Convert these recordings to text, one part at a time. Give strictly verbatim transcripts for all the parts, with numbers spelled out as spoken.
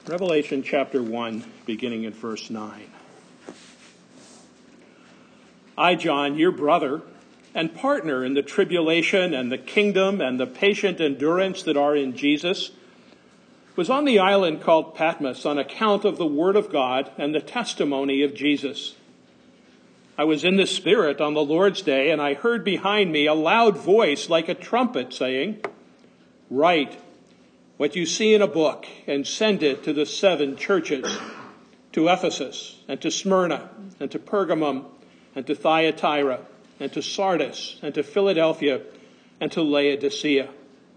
Revelation chapter one, beginning at verse nine. I, John, your brother and partner in the tribulation and the kingdom and the patient endurance that are in Jesus, was on the island called Patmos on account of the word of God and the testimony of Jesus. I was in the Spirit on the Lord's day, and I heard behind me a loud voice like a trumpet saying, "Write what you see in a book and send it to the seven churches, to Ephesus and to Smyrna and to Pergamum and to Thyatira and to Sardis and to Philadelphia and to Laodicea."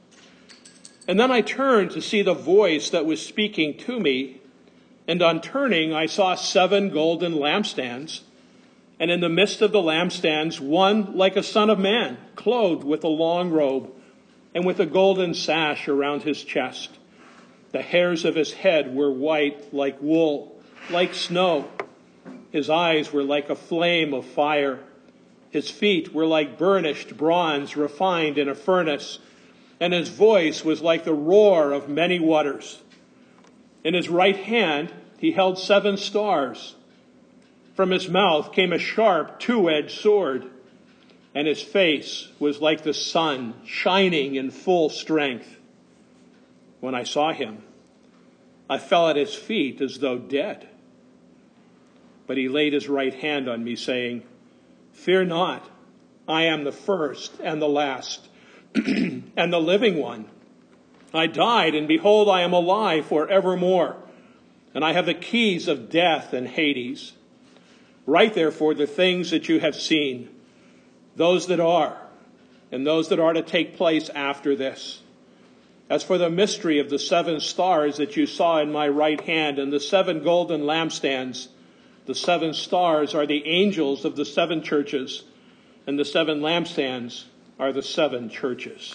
And then I turned to see the voice that was speaking to me, and on turning I saw seven golden lampstands, and in the midst of the lampstands one like a son of man, clothed with a long robe and with a golden sash around his chest. The hairs of his head were white like wool, like snow. His eyes were like a flame of fire. His feet were like burnished bronze refined in a furnace, and his voice was like the roar of many waters. In his right hand he held seven stars. From his mouth came a sharp two-edged sword, and his face was like the sun shining in full strength. When I saw him, I fell at his feet as though dead. But he laid his right hand on me, saying, "Fear not, I am the first and the last, and the living one. I died, and behold, I am alive forevermore, and I have the keys of death and Hades. Write therefore the things that you have seen, those that are, and those that are to take place after this. As for the mystery of the seven stars that you saw in my right hand and the seven golden lampstands, the seven stars are the angels of the seven churches, and the seven lampstands are the seven churches."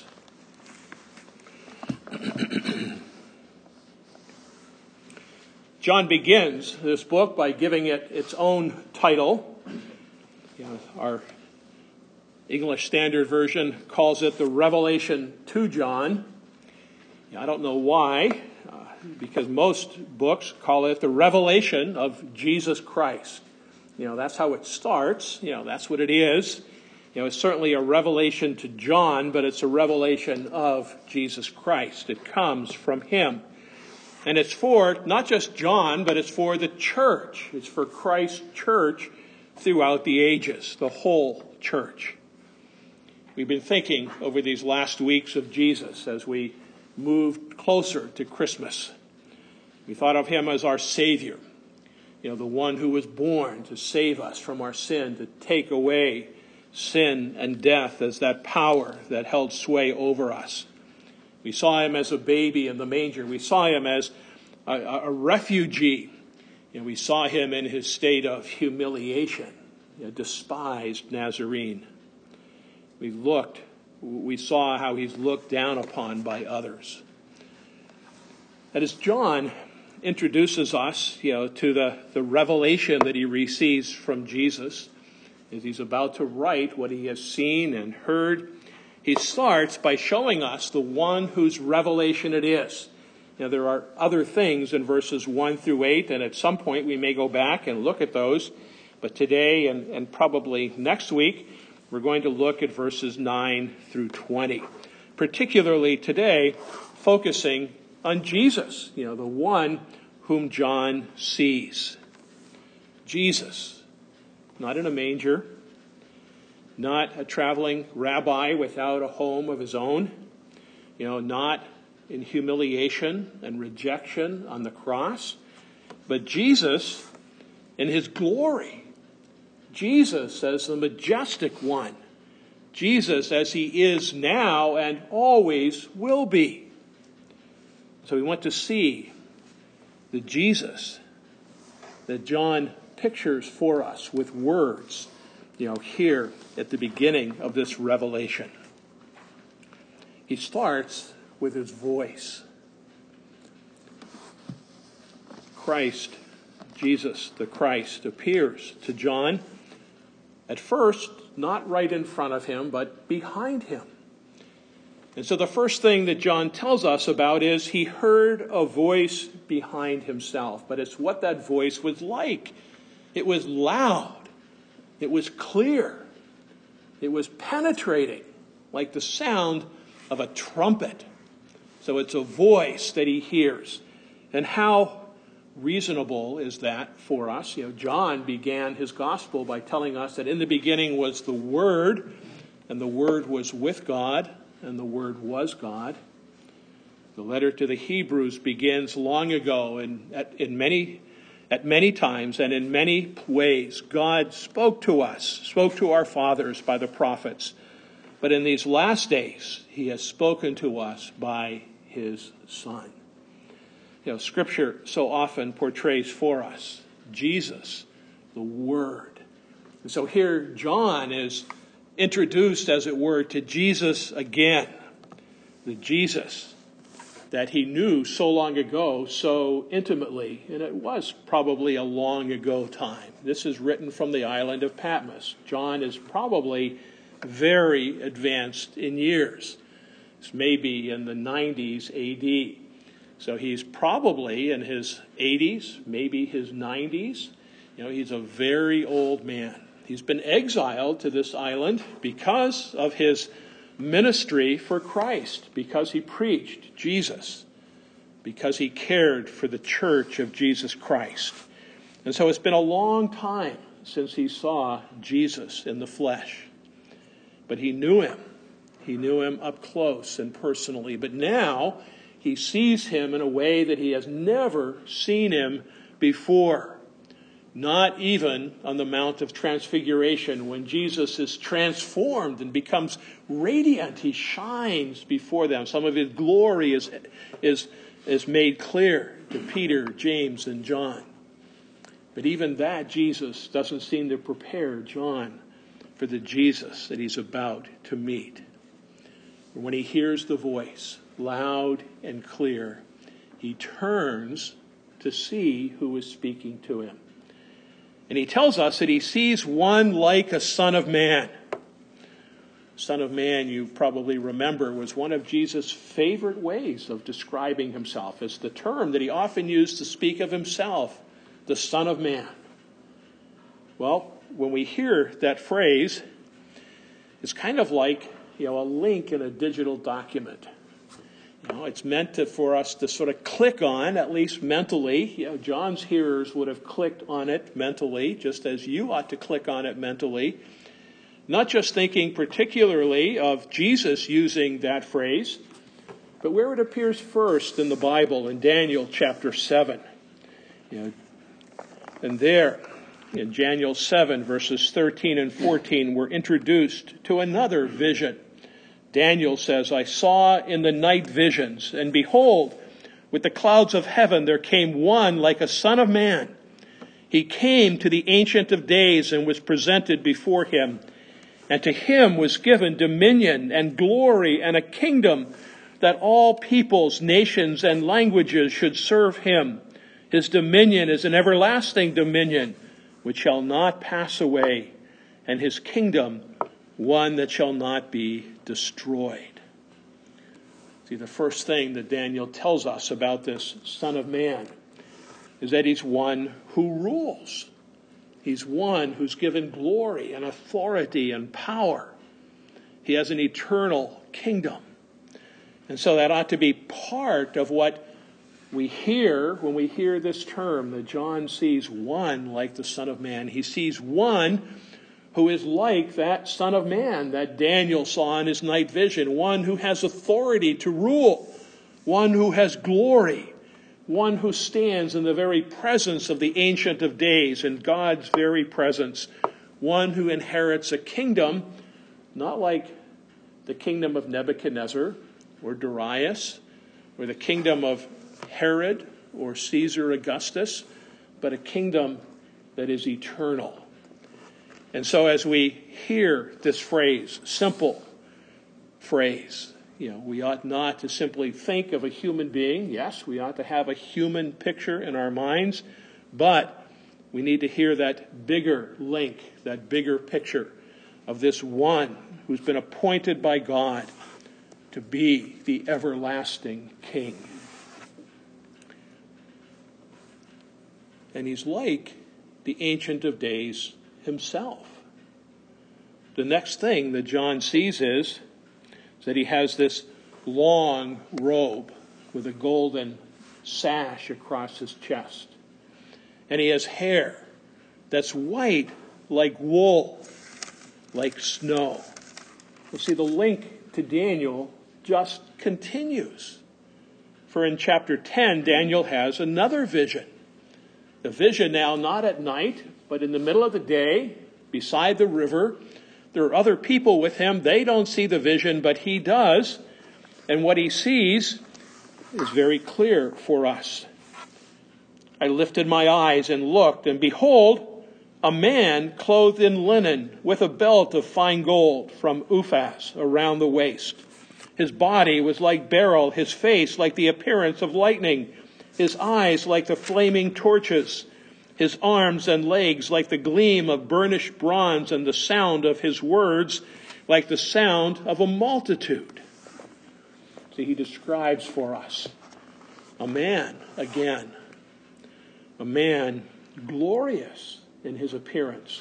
John begins this book by giving it its own title. You know, our English Standard Version calls it the Revelation to John. I don't know why, uh, because most books call it the revelation of Jesus Christ. You know, that's how it starts. You know, that's what it is. You know, it's certainly a revelation to John, but it's a revelation of Jesus Christ. It comes from him. And it's for not just John, but it's for the church. It's for Christ's church throughout the ages, the whole church. We've been thinking over these last weeks of Jesus as we moved closer to Christmas. We thought of him as our Savior, you know, the one who was born to save us from our sin, to take away sin and death as that power that held sway over us. We saw him as a baby in the manger. We saw him as a, a refugee. You know, we saw him in his state of humiliation, a despised Nazarene. We looked, we saw how he's looked down upon by others. And as John introduces us, you know, to the, the revelation that he receives from Jesus, as he's about to write what he has seen and heard, he starts by showing us the one whose revelation it is. You know, there are other things in verses one through eight, and at some point we may go back and look at those. But today and, and probably next week, we're going to look at verses nine through twenty. Particularly today, focusing on Jesus, you know, the one whom John sees. Jesus, not in a manger, not a traveling rabbi without a home of his own, you know, not in humiliation and rejection on the cross, but Jesus in his glory. Jesus as the majestic one. Jesus as he is now and always will be. So we want to see the Jesus that John pictures for us with words, you know, here at the beginning of this revelation. He starts with his voice. Christ, Jesus the Christ, appears to John, at first not right in front of him, but behind him. And so the first thing that John tells us about is he heard a voice behind himself. But it's what that voice was like. It was loud. It was clear. It was penetrating, like the sound of a trumpet. So it's a voice that he hears. And how reasonable is that for us? You know, John began his gospel by telling us that in the beginning was the Word, and the Word was with God, and the Word was God. The letter to the Hebrews begins long ago, and at, in many, at many times and in many ways, God spoke to us, spoke to our fathers by the prophets. But in these last days, he has spoken to us by his Son. You know, Scripture so often portrays for us Jesus, the Word. And so here John is introduced, as it were, to Jesus again. The Jesus that he knew so long ago, so intimately. And it was probably a long ago time. This is written from the island of Patmos. John is probably very advanced in years. It's maybe in the nineties A D. So he's probably in his eighties, maybe his nineties. You know, he's a very old man. He's been exiled to this island because of his ministry for Christ, because he preached Jesus, because he cared for the church of Jesus Christ. And so it's been a long time since he saw Jesus in the flesh. But he knew him. He knew him up close and personally. But now he sees him in a way that he has never seen him before. Not even on the Mount of Transfiguration, when Jesus is transformed and becomes radiant. He shines before them. Some of his glory is, is, is made clear to Peter, James, and John. But even that Jesus doesn't seem to prepare John for the Jesus that he's about to meet. When he hears the voice, loud and clear, he turns to see who is speaking to him. And he tells us that he sees one like a son of man. Son of man, you probably remember, was one of Jesus' favorite ways of describing himself. It's the term that he often used to speak of himself, the Son of Man. Well, when we hear that phrase, it's kind of like, you know, a link in a digital document. You know, it's meant to, for us to sort of click on, at least mentally. You know, John's hearers would have clicked on it mentally, just as you ought to click on it mentally. Not just thinking particularly of Jesus using that phrase, but where it appears first in the Bible, in Daniel chapter seven. You know, and there, in Daniel seven, verses thirteen and fourteen, we're introduced to another vision. Daniel says, I saw in the night visions, and behold, with the clouds of heaven there came one like a son of man. He came to the Ancient of Days and was presented before him. And to him was given dominion and glory and a kingdom, that all peoples, nations, and languages should serve him. His dominion is an everlasting dominion, which shall not pass away, and his kingdom one that shall not be destroyed. See, the first thing that Daniel tells us about this Son of Man is that he's one who rules. He's one who's given glory and authority and power. He has an eternal kingdom. And so that ought to be part of what we hear when we hear this term, that John sees one like the Son of Man. He sees one who is like that Son of Man that Daniel saw in his night vision, one who has authority to rule, one who has glory, one who stands in the very presence of the Ancient of Days, in God's very presence, one who inherits a kingdom, not like the kingdom of Nebuchadnezzar or Darius, or the kingdom of Herod or Caesar Augustus, but a kingdom that is eternal. And so as we hear this phrase, simple phrase, you know, we ought not to simply think of a human being. Yes, we ought to have a human picture in our minds, but we need to hear that bigger link, that bigger picture of this one who's been appointed by God to be the everlasting King. And he's like the Ancient of Days himself. The next thing that John sees is that he has this long robe with a golden sash across his chest. And he has hair that's white like wool, like snow. You see, the link to Daniel just continues. For in chapter ten, Daniel has another vision. The vision now not at night, but in the middle of the day, beside the river. There are other people with him. They don't see the vision, but he does. And what he sees is very clear for us. I lifted my eyes and looked, and behold, a man clothed in linen with a belt of fine gold from Uphaz around the waist. His body was like beryl, his face like the appearance of lightning, his eyes like the flaming torches, his arms and legs like the gleam of burnished bronze, and the sound of his words like the sound of a multitude. See, he describes for us a man again, a man glorious in his appearance,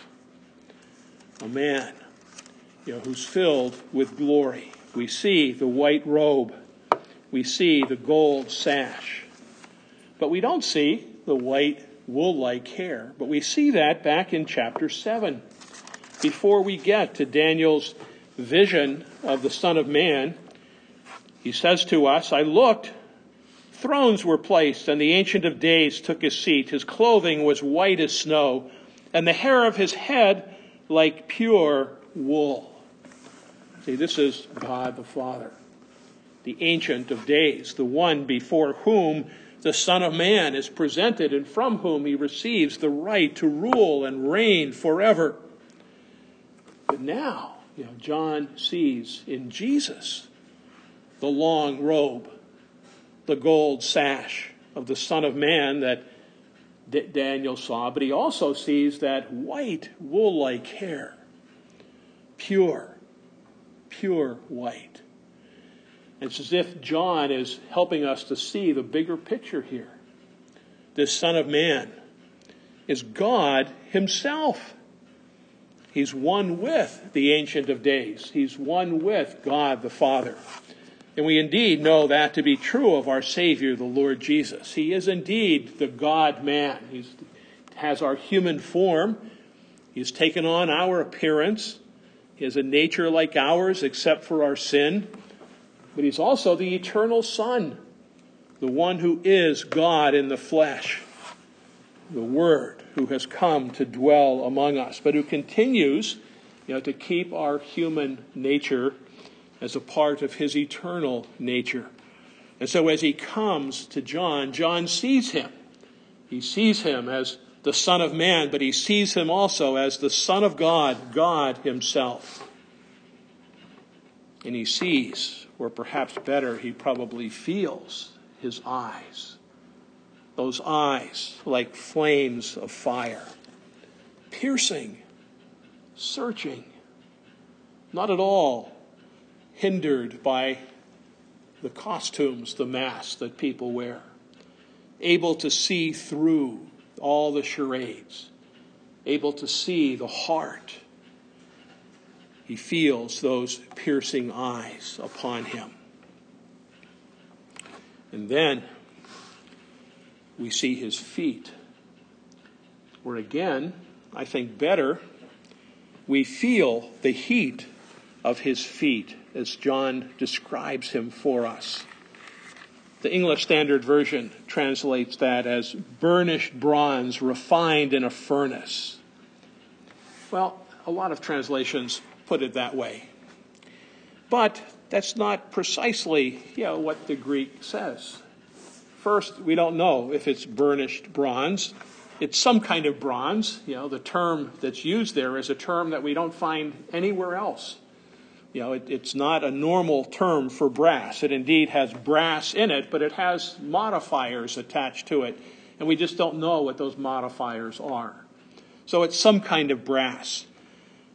a man, you know, who's filled with glory. We see the white robe, we see the gold sash, but we don't see the white wool-like hair. But we see that back in chapter seven. Before we get to Daniel's vision of the Son of Man, he says to us, I looked, thrones were placed, and the Ancient of Days took his seat. His clothing was white as snow, and the hair of his head like pure wool. See, this is God the Father, the Ancient of Days, the one before whom the Son of Man is presented and from whom he receives the right to rule and reign forever. But now, you know, John sees in Jesus the long robe, the gold sash of the Son of Man that D- Daniel saw, but he also sees that white wool-like hair, pure, pure white. It's as if John is helping us to see the bigger picture here. This Son of Man is God himself. He's one with the Ancient of Days. He's one with God the Father. And we indeed know that to be true of our Savior, the Lord Jesus. He is indeed the God-man. He has our human form. He's taken on our appearance. He has a nature like ours, except for our sin. But he's also the eternal Son, the one who is God in the flesh, the Word who has come to dwell among us, but who continues, you know, to keep our human nature as a part of his eternal nature. And so as he comes to John, John sees him. He sees him as the Son of Man, but he sees him also as the Son of God, God himself. And he sees, or perhaps better, he probably feels his eyes. Those eyes like flames of fire, piercing, searching, not at all hindered by the costumes, the masks that people wear, able to see through all the charades, able to see the heart. He feels those piercing eyes upon him. And then we see his feet, where again, I think better, we feel the heat of his feet as John describes him for us. The English Standard Version translates that as burnished bronze refined in a furnace. Well, a lot of translations put it that way. But that's not precisely, you know, what the Greek says. First, we don't know if it's burnished bronze. It's some kind of bronze. You know, the term that's used there is a term that we don't find anywhere else. You know, it, it's not a normal term for brass. It indeed has brass in it, but it has modifiers attached to it. And we just don't know what those modifiers are. So it's some kind of brass.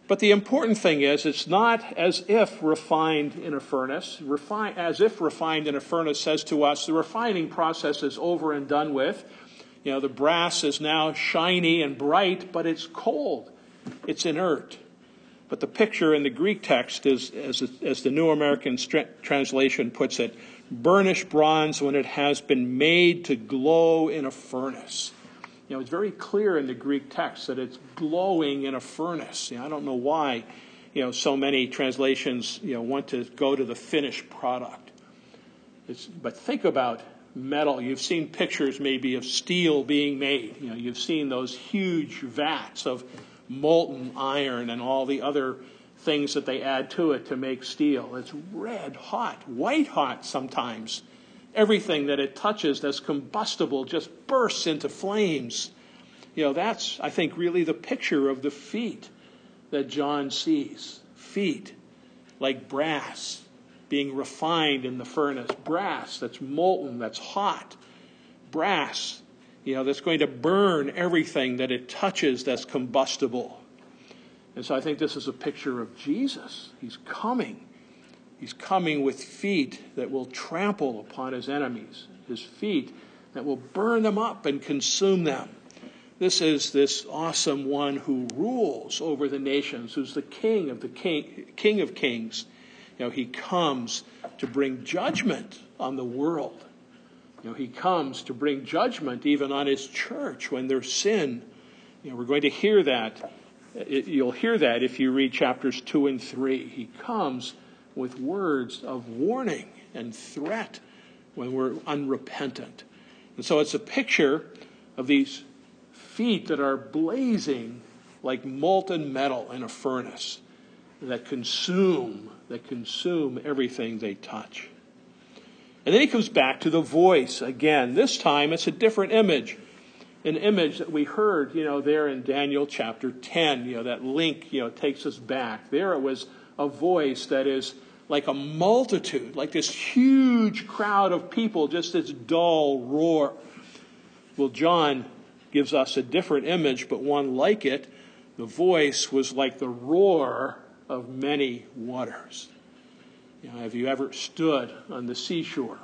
But the important thing is, it's not as if refined in a furnace. Refine, as if refined in a furnace says to us, the refining process is over and done with. You know, the brass is now shiny and bright, but it's cold. It's inert. But the picture in the Greek text is, as, as the New American Translation puts it, burnished bronze when it has been made to glow in a furnace. You know, it's very clear in the Greek text that it's glowing in a furnace. You know, I don't know why, you know, so many translations, you know, want to go to the finished product. It's, but think about metal. You've seen pictures maybe of steel being made. You know, you've seen those huge vats of molten iron and all the other things that they add to it to make steel. It's red hot, white hot sometimes. Everything that it touches that's combustible just bursts into flames. You know, that's, I think, really the picture of the feet that John sees. Feet like brass being refined in the furnace. Brass that's molten, that's hot. Brass, you know, that's going to burn everything that it touches that's combustible. And so I think this is a picture of Jesus. He's coming. He's coming with feet that will trample upon his enemies, his feet that will burn them up and consume them. This is this awesome one who rules over the nations, who's the king of the king, king of kings. You know, he comes to bring judgment on the world. You know, he comes to bring judgment even on his church when there's sin. You know, we're going to hear that. You'll hear that if you read chapters two and three. He comes with words of warning and threat when we're unrepentant. And so it's a picture of these feet that are blazing like molten metal in a furnace that consume, that consume everything they touch. And then he comes back to the voice again. This time it's a different image. An image that we heard, you know, there in Daniel chapter ten. You know, that link, you know, takes us back. There it was a voice that is like a multitude, like this huge crowd of people, just this dull roar. Well, John gives us a different image, but one like it. The voice was like the roar of many waters. You know, have you ever stood on the seashore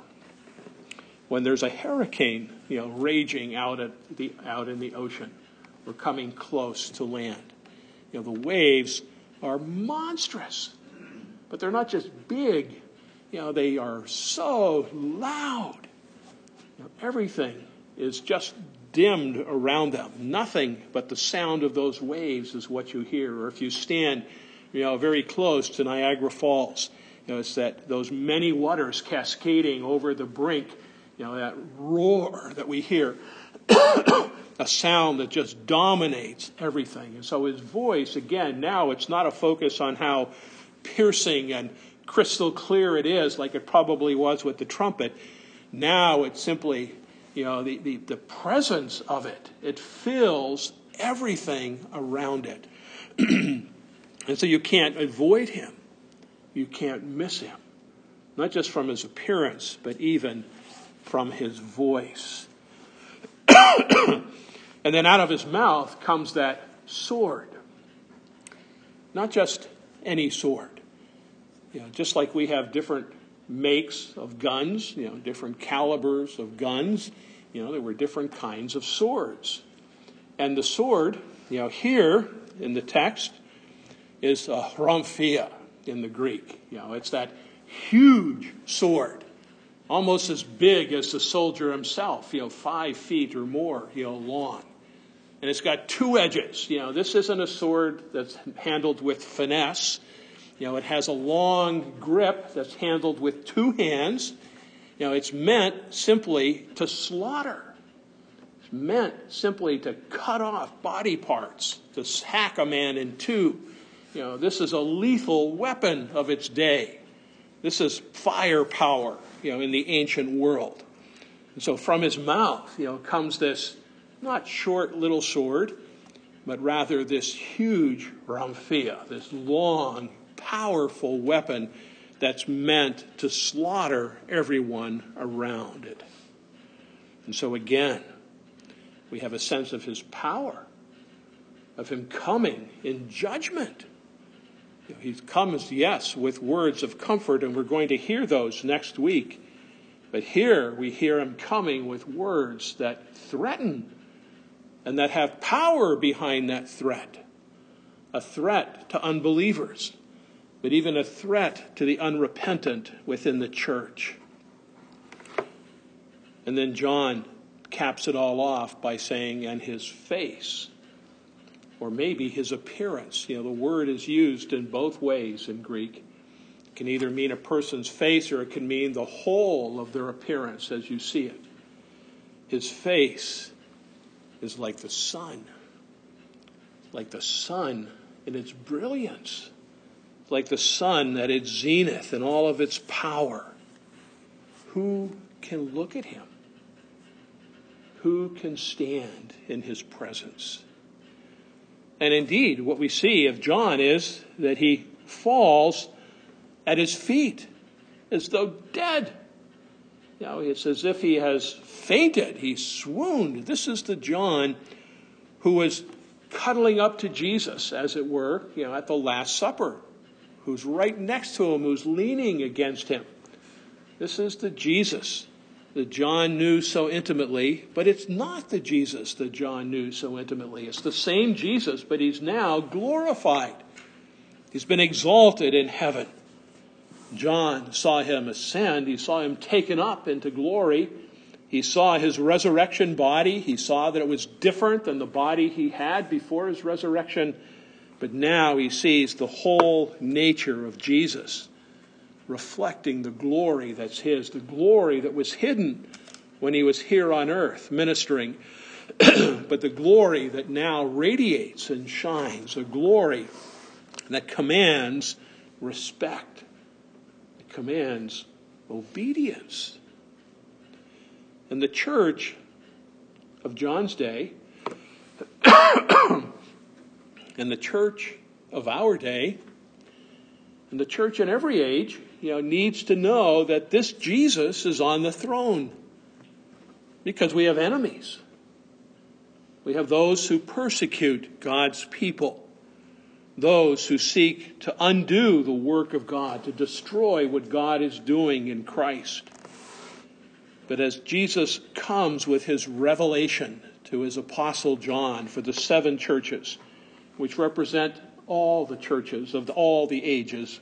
when there's a hurricane, you know, raging out at the out in the ocean or coming close to land? You know, the waves are monstrous. But they're not just big, you know, they are so loud. You know, everything is just dimmed around them. Nothing but the sound of those waves is what you hear. Or if you stand, you know, very close to Niagara Falls, you know, it's that those many waters cascading over the brink, you know, that roar that we hear. A sound that just dominates everything. And so his voice, again, now it's not a focus on how piercing and crystal clear it is, like it probably was with the trumpet. Now it's simply, you know, the, the, the presence of it. It fills everything around it. And so you can't avoid him. You can't miss him. Not just from his appearance, but even from his voice. And then out of his mouth comes that sword. Not just any sword. You know, just like we have different makes of guns, you know, different calibers of guns, you know, there were different kinds of swords. And the sword, you know, here in the text is a rhamphia in the Greek. You know, it's that huge sword, almost as big as the soldier himself, you know, five feet or more, you know, long. And it's got two edges. You know, this isn't a sword that's handled with finesse. You know, it has a long grip that's handled with two hands. You know, it's meant simply to slaughter. It's meant simply to cut off body parts, to hack a man in two. You know, this is a lethal weapon of its day. This is firepower, you know, in the ancient world. And so from his mouth, you know, comes this not short little sword, but rather this huge rhamphia, this long, powerful weapon that's meant to slaughter everyone around it. And so again, we have a sense of his power, of him coming in judgment You know, he comes, yes, with words of comfort, and we're going to hear those next week. But here we hear him coming with words that threaten and that have power behind that threat. A threat to unbelievers, but even a threat to the unrepentant within the church. And then John caps it all off by saying, and his face, or maybe his appearance. You know, the word is used in both ways in Greek. It can either mean a person's face or it can mean the whole of their appearance as you see it. His face is like the sun. Like the sun in its brilliance. Like the sun at its zenith and all of its power. Who can look at him? Who can stand in his presence? And indeed, what we see of John is that he falls at his feet as though dead. You know, it's as if he has fainted. He's swooned. This is the John who was cuddling up to Jesus, as it were, you know, at the Last Supper, who's right next to him, who's leaning against him. This is the Jesus that John knew so intimately, but it's not the Jesus that John knew so intimately. It's the same Jesus, but he's now glorified. He's been exalted in heaven. John saw him ascend. He saw him taken up into glory. He saw his resurrection body. He saw that it was different than the body he had before his resurrection. But now he sees the whole nature of Jesus, reflecting the glory that's his, the glory that was hidden when he was here on earth ministering, but the glory that now radiates and shines, a glory that commands respect, it commands obedience. And the church of John's day and the church of our day and the church in every age, you know, needs to know that this Jesus is on the throne, because we have enemies. We have those who persecute God's people, those who seek to undo the work of God, to destroy what God is doing in Christ. But as Jesus comes with his revelation to his apostle John for the seven churches, which represent all the churches of all the ages,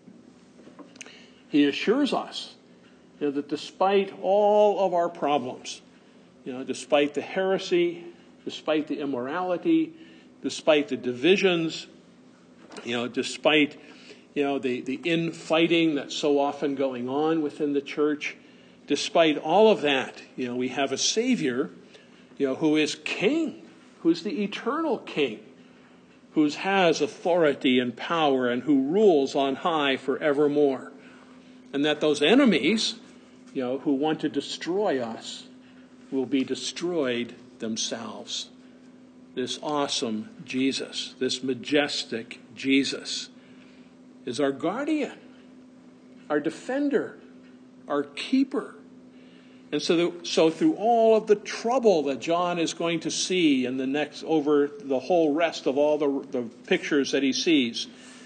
he assures us, you know, that despite all of our problems, you know, despite the heresy, despite the immorality, despite the divisions, you know, despite, you know, the, the infighting that's so often going on within the church, despite all of that, you know, we have a Savior, you know, who is King, who's the eternal King, who has authority and power and who rules on high forevermore. And that those enemies, you know, who want to destroy us will be destroyed themselves. This awesome Jesus, this majestic Jesus, is our guardian, our defender, our keeper. And so, the, so through all of the trouble that John is going to see in the next, over the whole rest of all the, the pictures that he sees,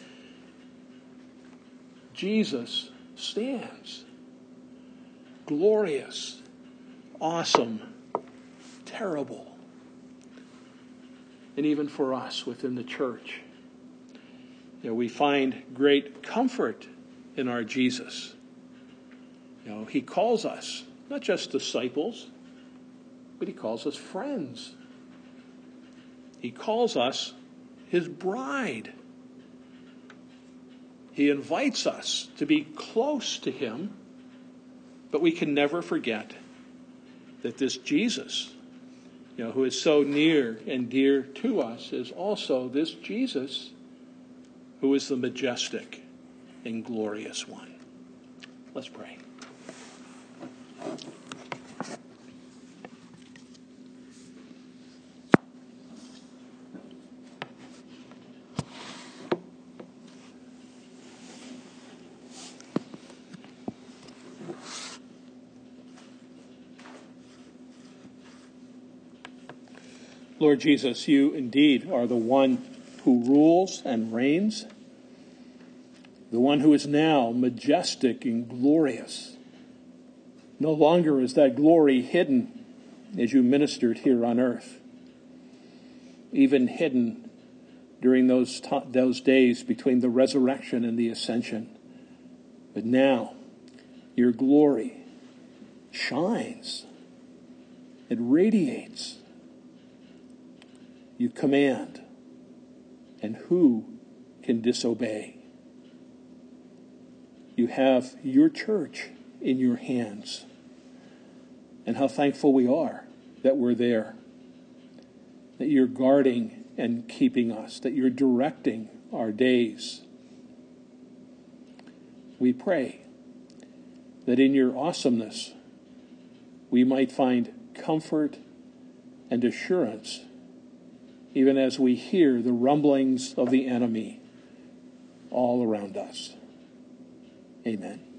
Jesus stands. Glorious, awesome, terrible. And even for us within the church, you know, we find great comfort in our Jesus. You know, he calls us not just disciples, but he calls us friends. He calls us his bride. He invites us to be close to him, but we can never forget that this Jesus, you know, who is so near and dear to us, is also this Jesus who is the majestic and glorious one. Let's pray. Lord Jesus, you indeed are the one who rules and reigns. the one who is now majestic and glorious. No longer is that glory hidden as you ministered here on earth, even hidden during those t- those days between the resurrection and the ascension. But now, your glory shines. It radiates. You command. And who can disobey? You have your church in your hands. And how thankful we are that we're there. That you're guarding and keeping us. That you're directing our days. We pray that in your awesomeness we might find comfort and assurance even as we hear the rumblings of the enemy all around us. Amen.